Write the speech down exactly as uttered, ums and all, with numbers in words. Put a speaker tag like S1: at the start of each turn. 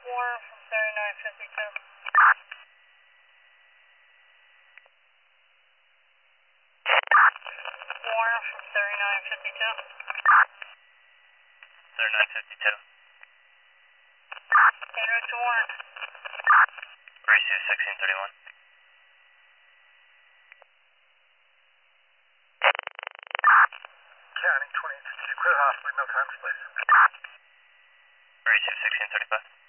S1: Warren from thirty-nine fifty-two. Warren from thirty-nine fifty-two.
S2: thirty-nine fifty-two.
S1: En route to Warren.
S2: Receive sixteen thirty-one.
S3: County twenty fifty-two, clear hospital, no time, please.
S2: Receive sixteen thirty-five.